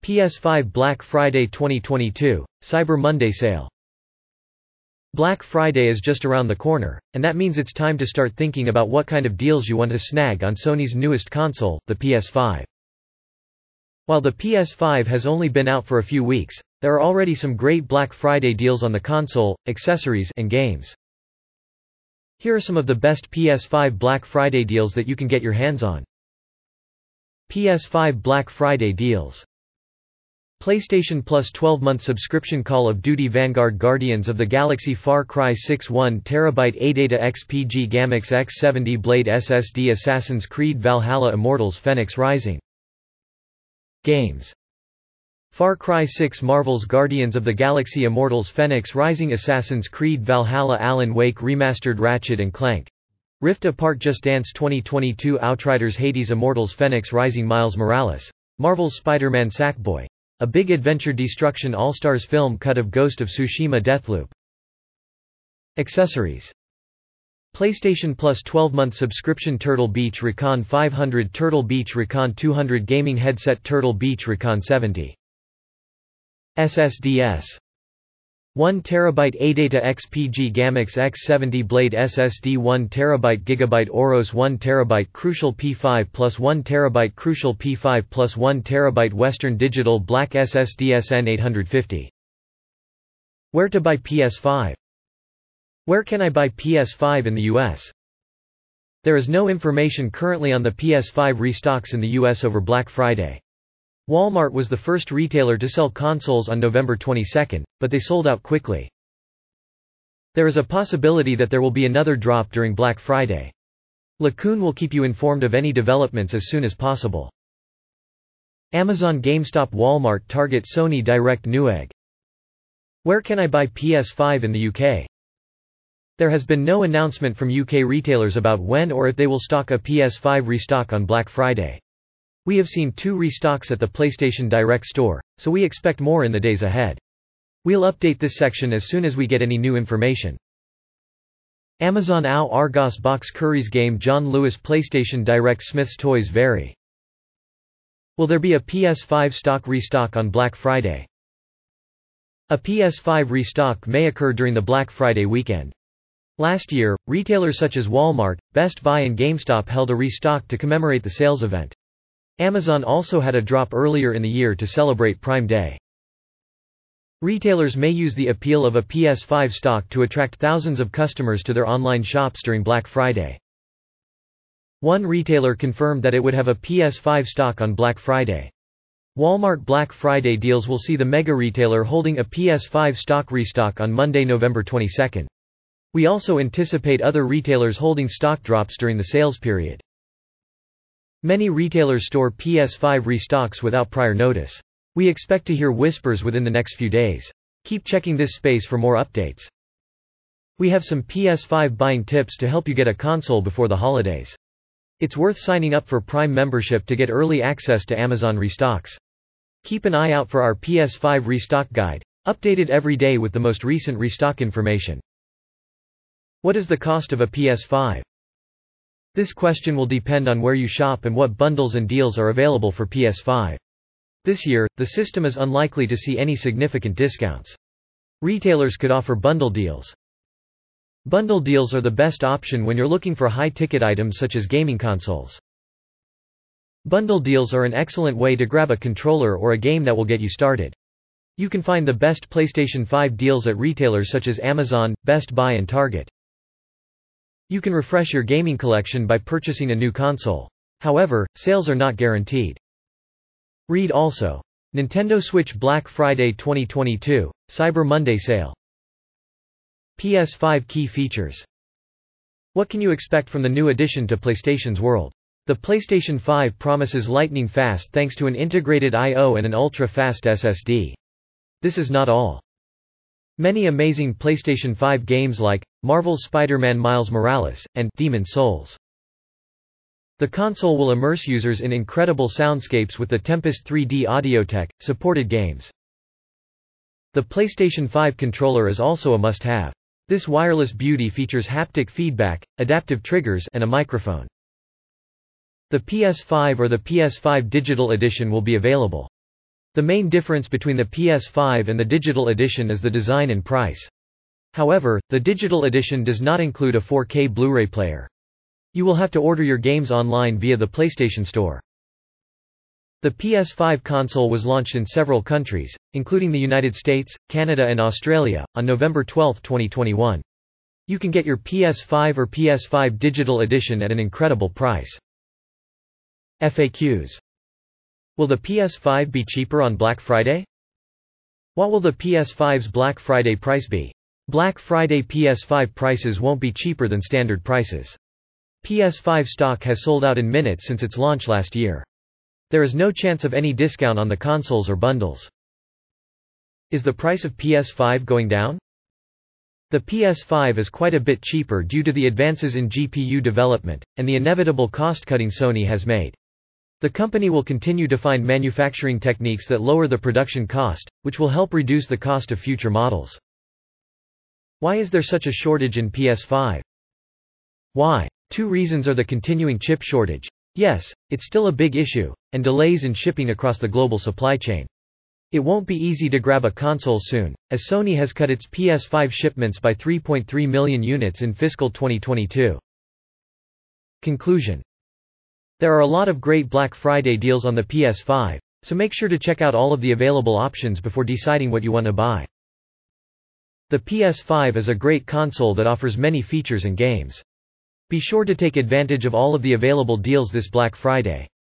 PS5 Black Friday 2022, Cyber Monday Sale. Black Friday is just around the corner, and that means it's time to start thinking about what kind of deals you want to snag on Sony's newest console, the PS5. While the PS5 has only been out for a few weeks, there are already some great Black Friday deals on the console, accessories, and games. Here are some of the best PS5 Black Friday deals that you can get your hands on. PS5 Black Friday deals. PlayStation Plus 12-month subscription. Call of Duty Vanguard, Guardians of the Galaxy, Far Cry 6, 1TB ADATA XPG, GAMX X70 Blade SSD, Assassin's Creed Valhalla, Immortals Fenyx Rising. Games. Far Cry 6, Marvel's Guardians of the Galaxy, Immortals Fenyx Rising, Assassin's Creed Valhalla, Alan Wake Remastered, Ratchet & Clank Rift Apart, Just Dance 2022, Outriders, Hades, Immortals Fenyx Rising, Miles Morales, Marvel's Spider-Man, Sackboy, A Big Adventure, Destruction, All-Stars film cut of Ghost of Tsushima, Deathloop. Accessories. PlayStation Plus 12-month subscription. Turtle Beach Recon 500, Turtle Beach Recon 200 Gaming Headset, Turtle Beach Recon 70. SSDs. 1TB ADATA XPG, GAMX X70 Blade SSD, 1TB GB Oros, 1TB Crucial P5 plus 1TB Crucial P5 plus 1TB Western Digital Black SSD SN850. Where to buy PS5? Where can I buy PS5 in the US? There is no information currently on the PS5 restocks in the US over Black Friday. Walmart was the first retailer to sell consoles on November 22, but they sold out quickly. There is a possibility that there will be another drop during Black Friday. Lacune will keep you informed of any developments as soon as possible. Amazon, GameStop, Walmart, Target, Sony Direct, Newegg. Where can I buy PS5 in the UK? There has been no announcement from UK retailers about when or if they will stock a PS5 restock on Black Friday. We have seen 2 restocks at the PlayStation Direct store, so we expect more in the days ahead. We'll update this section as soon as we get any new information. Amazon AO Argos Box Curry's Game John Lewis PlayStation Direct Smith's Toys Vary. Will there be a PS5 stock restock on Black Friday? A PS5 restock may occur during the Black Friday weekend. Last year, retailers such as Walmart, Best Buy and GameStop held a restock to commemorate the sales event. Amazon also had a drop earlier in the year to celebrate Prime Day. Retailers may use the appeal of a PS5 stock to attract thousands of customers to their online shops during Black Friday. One retailer confirmed that it would have a PS5 stock on Black Friday. Walmart Black Friday deals will see the mega retailer holding a PS5 stock restock on Monday, November 22. We also anticipate other retailers holding stock drops during the sales period. Many retailers store PS5 restocks without prior notice. We expect to hear whispers within the next few days. Keep checking this space for more updates. We have some PS5 buying tips to help you get a console before the holidays. It's worth signing up for Prime membership to get early access to Amazon restocks. Keep an eye out for our PS5 restock guide, updated every day with the most recent restock information. What is the cost of a PS5? This question will depend on where you shop and what bundles and deals are available for PS5. This year, the system is unlikely to see any significant discounts. Retailers could offer bundle deals. Bundle deals are the best option when you're looking for high-ticket items such as gaming consoles. Bundle deals are an excellent way to grab a controller or a game that will get you started. You can find the best PlayStation 5 deals at retailers such as Amazon, Best Buy and Target. You can refresh your gaming collection by purchasing a new console. However, sales are not guaranteed. Read also. Nintendo Switch Black Friday 2022, Cyber Monday Sale. PS5 Key Features. What can you expect from the new addition to PlayStation's world? The PlayStation 5 promises lightning fast thanks to an integrated I/O and an ultra-fast SSD. This is not all. Many amazing PlayStation 5 games like Marvel's Spider-Man Miles Morales, and Demon's Souls. The console will immerse users in incredible soundscapes with the Tempest 3D audio tech, supported games. The PlayStation 5 controller is also a must-have. This wireless beauty features haptic feedback, adaptive triggers, and a microphone. The PS5 or the PS5 Digital Edition will be available. The main difference between the PS5 and the digital edition is the design and price. However, the digital edition does not include a 4K Blu-ray player. You will have to order your games online via the PlayStation Store. The PS5 console was launched in several countries, including the United States, Canada and Australia, on November 12, 2021. You can get your PS5 or PS5 digital edition at an incredible price. FAQs. Will the PS5 be cheaper on Black Friday? What will the PS5's Black Friday price be? Black Friday PS5 prices won't be cheaper than standard prices. PS5 stock has sold out in minutes since its launch last year. There is no chance of any discount on the consoles or bundles. Is the price of PS5 going down? The PS5 is quite a bit cheaper due to the advances in GPU development, and the inevitable cost-cutting Sony has made. The company will continue to find manufacturing techniques that lower the production cost, which will help reduce the cost of future models. Why is there such a shortage in PS5? Why? Two reasons are the continuing chip shortage. Yes, it's still a big issue, and delays in shipping across the global supply chain. It won't be easy to grab a console soon, as Sony has cut its PS5 shipments by 3.3 million units in fiscal 2022. Conclusion. There are a lot of great Black Friday deals on the PS5, so make sure to check out all of the available options before deciding what you want to buy. The PS5 is a great console that offers many features and games. Be sure to take advantage of all of the available deals this Black Friday.